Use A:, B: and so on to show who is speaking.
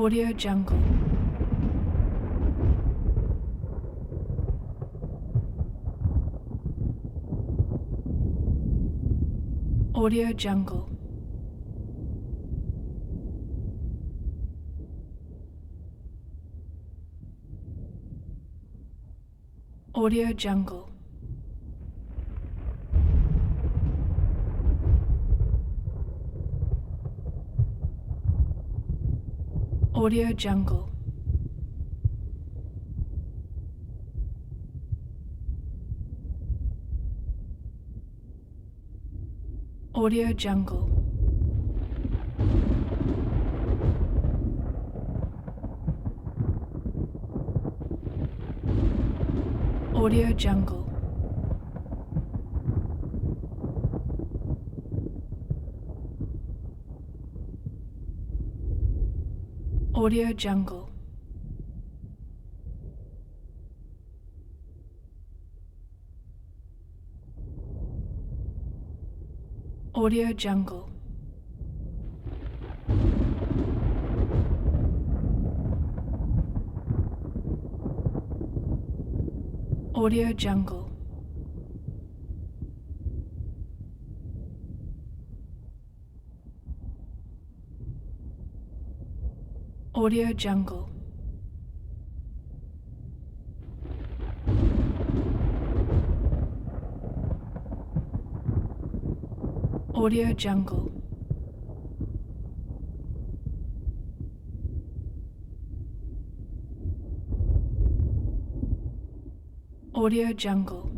A: Audio Jungle. Audio Jungle. Audio Jungle. Audio Jungle. Audio Jungle. Audio Jungle. Audio Jungle. Audio Jungle. Audio Jungle. Audio Jungle. Audio Jungle. Audio Jungle.